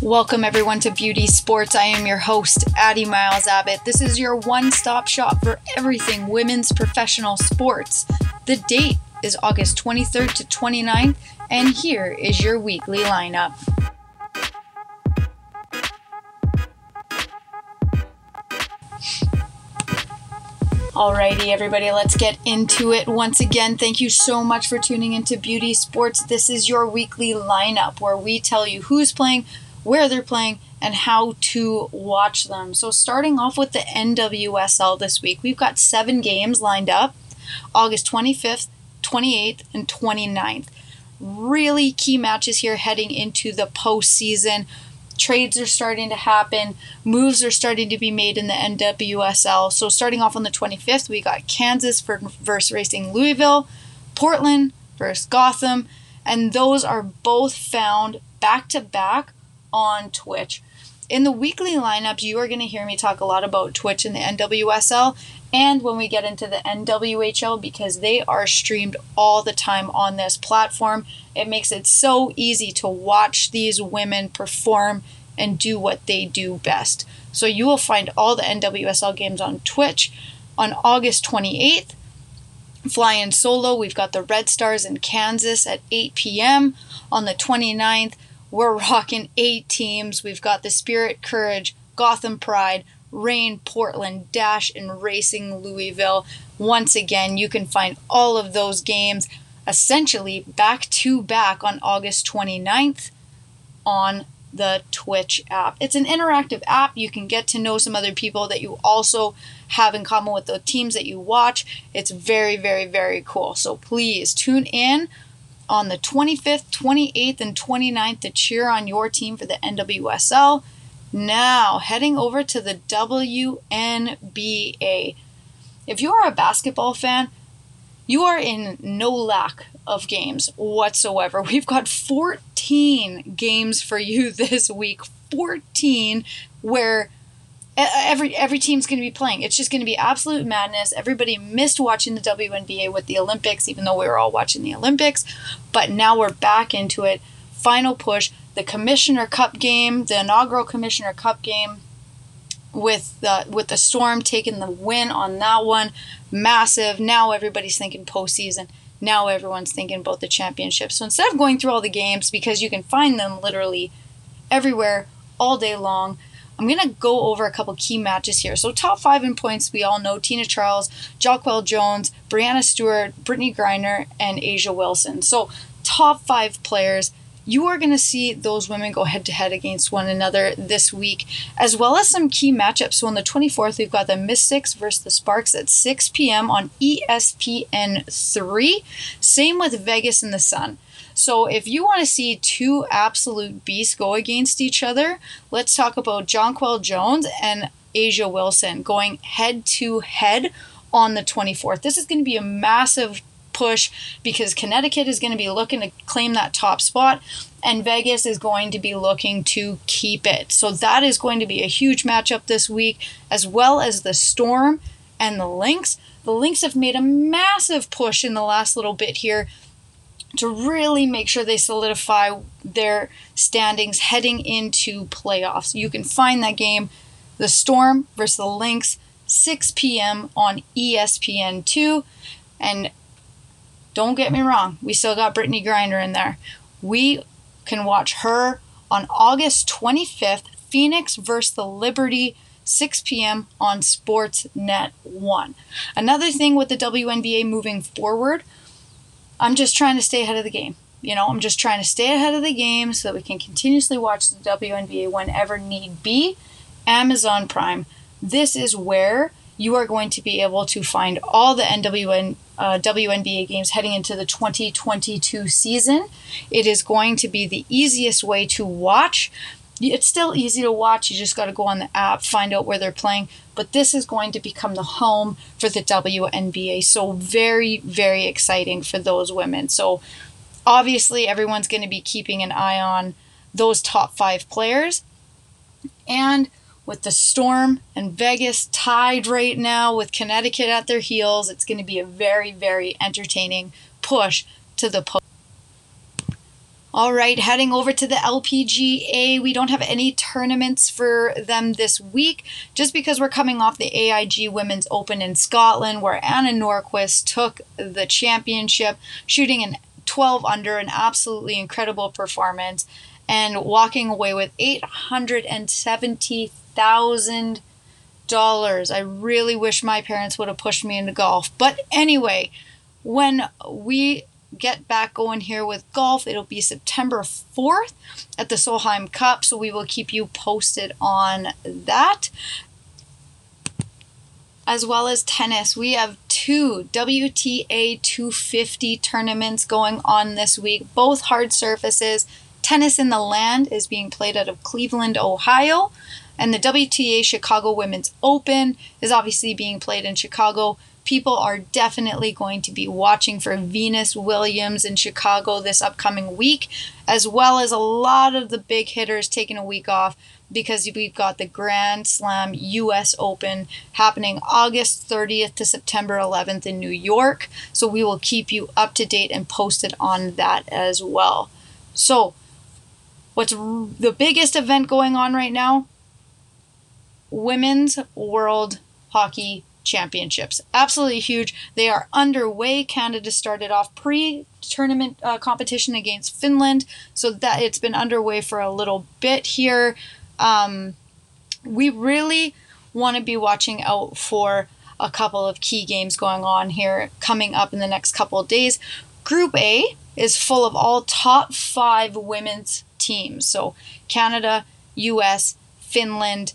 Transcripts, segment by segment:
Welcome everyone to Beauty Sports. I am your host, Addie Miles Abbott. This is your one-stop shop for everything women's professional sports. The date is August 23rd to 29th, and here is your weekly lineup. Alrighty, everybody, let's get into it. Once again, thank you so much for tuning into Beauty Sports. This is your weekly lineup where we tell you who's playing, where they're playing, and how to watch them. So starting off with the NWSL this week, we've got 7 games lined up, August 25th, 28th, and 29th. Really key matches here heading into the postseason. Trades are starting to happen. Moves are starting to be made in the NWSL. So starting off on the 25th, we got Kansas versus Racing Louisville, Portland versus Gotham, and those are both found back-to-back on Twitch. In the weekly lineups, you are going to hear me talk a lot about Twitch and the NWSL, and when we get into the NWHL, because they are streamed all the time on this platform. It makes it so easy to watch these women perform and do what they do best. So you will find all the NWSL games on Twitch. On August 28th, flying solo, we've got the Red Stars in Kansas at 8 p.m. On the 29th, we're rocking 8 teams. We've got the Spirit, Courage, Gotham Pride, Reign, Portland, Dash, and Racing Louisville. Once again, you can find all of those games essentially back-to-back on August 29th on the Twitch app. It's an interactive app. You can get to know some other people that you also have in common with the teams that you watch. It's very, very, very cool. So please tune in on the 25th, 28th, and 29th to cheer on your team for the NWSL. Now, heading over to the WNBA. If you are a basketball fan, you are in no lack of games whatsoever. We've got 14 games for you this week. 14 where every team's going to be playing. It's just going to be absolute madness. Everybody missed watching the WNBA with the Olympics, even though we were all watching the Olympics. But now we're back into it. Final push. The Commissioner Cup game, the inaugural Commissioner Cup game, with the Storm taking the win on that one. Massive. Now everybody's thinking postseason. Now everyone's thinking about the championship. So instead of going through all the games, because you can find them literally everywhere all day long, I'm going to go over a couple key matches here. So top 5 in points, we all know Tina Charles, Jonquel Jones, Breanna Stewart, Brittney Griner, and A'ja Wilson. So top 5 players. You are going to see those women go head-to-head against one another this week, as well as some key matchups. So on the 24th, we've got the Mystics versus the Sparks at 6 p.m. on ESPN3. Same with Vegas and the Sun. So if you want to see 2 absolute beasts go against each other, let's talk about Jonquel Jones and A'ja Wilson going head-to-head on the 24th. This is going to be a massive push because Connecticut is going to be looking to claim that top spot and Vegas is going to be looking to keep it. So that is going to be a huge matchup this week, as well as the Storm and the Lynx. The Lynx have made a massive push in the last little bit here to really make sure they solidify their standings heading into playoffs. You can find that game, the Storm versus the Lynx, 6 p.m. on ESPN2. And don't get me wrong, we still got Brittney Griner in there. We can watch her on August 25th, Phoenix versus the Liberty, 6 p.m. on Sportsnet 1. Another thing with the WNBA moving forward, I'm just trying to stay ahead of the game. I'm just trying to stay ahead of the game so that we can continuously watch the WNBA whenever need be. Amazon Prime. This is where you are going to be able to find all the WNBA games heading into the 2022 season. It is going to be the easiest way to watch. It's still easy to watch. You just got to go on the app, find out where they're playing. But this is going to become the home for the WNBA. So very, very exciting for those women. So obviously everyone's going to be keeping an eye on those top 5 players. And with the Storm and Vegas tied right now with Connecticut at their heels, it's going to be a very, very entertaining push to the post. All right, heading over to the LPGA. We don't have any tournaments for them this week just because we're coming off the AIG Women's Open in Scotland where Anna Norquist took the championship, shooting an 12 under, an absolutely incredible performance, and walking away with $870,000. I really wish my parents would have pushed me into golf. But anyway, when we get back going here with golf, it'll be September 4th at the Solheim Cup, so we will keep you posted on that. As well as tennis, we have 2 WTA 250 tournaments going on this week, both hard surfaces. Tennis in the Land is being played out of Cleveland, Ohio, and the WTA Chicago Women's Open is obviously being played in Chicago. People are definitely going to be watching for Venus Williams in Chicago this upcoming week, as well as a lot of the big hitters taking a week off because we've got the Grand Slam US Open happening August 30th to September 11th in New York. So we will keep you up to date and posted on that as well. So what's the biggest event going on right now? Women's World Hockey Championships. Absolutely huge. They are underway. Canada started off pre-tournament competition against Finland, so that it's been underway for a little bit here. We really want to be watching out for a couple of key games going on here coming up in the next couple of days. Group A is full of all top 5 women's teams. So Canada, US, Finland,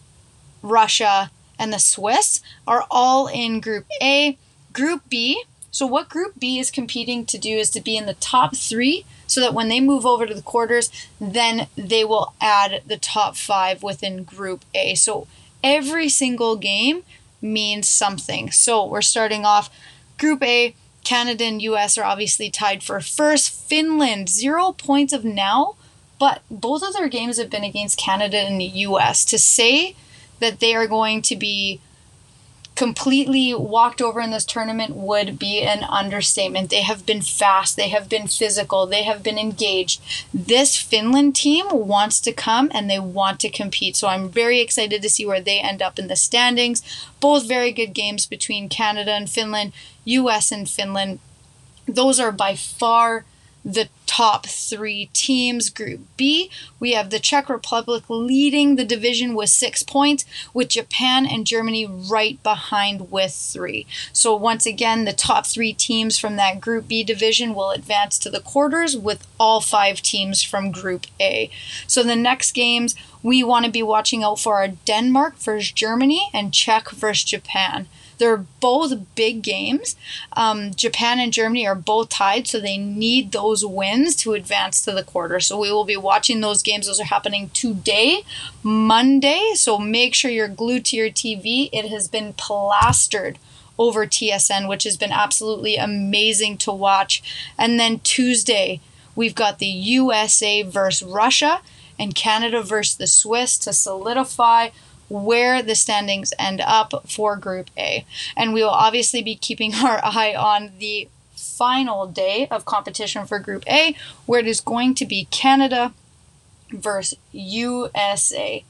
Russia, and the Swiss are all in Group A. Group B, so what Group B is competing to do is to be in the top 3 so that when they move over to the quarters, then they will add the top 5 within Group A. So every single game means something. So we're starting off Group A. Canada and US are obviously tied for first. Finland, 0 points of now, but both of their games have been against Canada and the US. To say that they are going to be completely walked over in this tournament would be an understatement. They have been fast, they have been physical, they have been engaged. This Finland team wants to come and they want to compete, so I'm very excited to see where they end up in the standings. Both very good games between Canada and Finland, US and Finland. Those are by far the top 3 teams. Group B, we have the Czech Republic leading the division with 6 points, with Japan and Germany right behind with 3. So once again, the top 3 teams from that Group B division will advance to the quarters with all 5 teams from Group A. So the next games we want to be watching out for are Denmark versus Germany and Czech versus Japan. They're both big games. Japan and Germany are both tied, so they need those wins to advance to the quarter. So we will be watching those games. Those are happening today, Monday. So make sure you're glued to your TV. It has been plastered over TSN, which has been absolutely amazing to watch. And then Tuesday, we've got the USA versus Russia and Canada versus the Swiss to solidify where the standings end up for Group A. And we will obviously be keeping our eye on the final day of competition for Group A, where it is going to be Canada versus USA.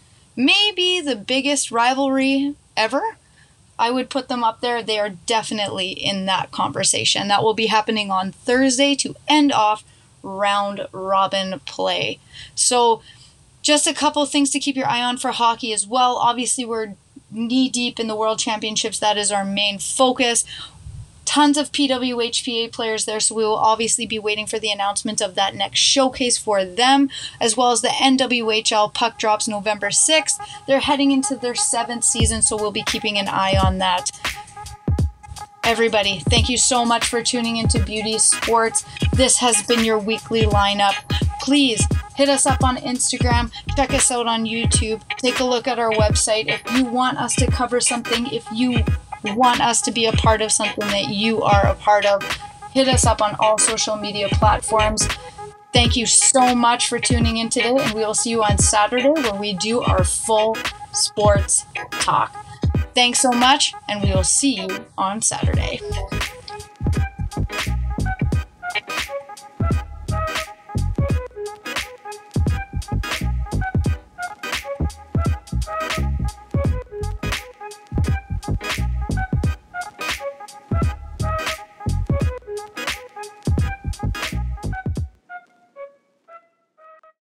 Maybe the biggest rivalry ever. I would put them up there. They are definitely in that conversation. That will be happening on Thursday to end off round robin play. So just a couple of things to keep your eye on for hockey as well. Obviously, we're knee-deep in the World Championships. That is our main focus. Tons of PWHPA players there, so we will obviously be waiting for the announcement of that next showcase for them, as well as the NWHL Puck Drops November 6th. They're heading into their 7th season, so we'll be keeping an eye on that. Everybody, thank you so much for tuning into Beauty Sports. This has been your weekly lineup. Please hit us up on Instagram, check us out on YouTube, take a look at our website. If you want us to cover something, if you want us to be a part of something that you are a part of, hit us up on all social media platforms. Thank you so much for tuning in today, and we will see you on Saturday where we do our full sports talk. Thanks so much, and we will see you on Saturday.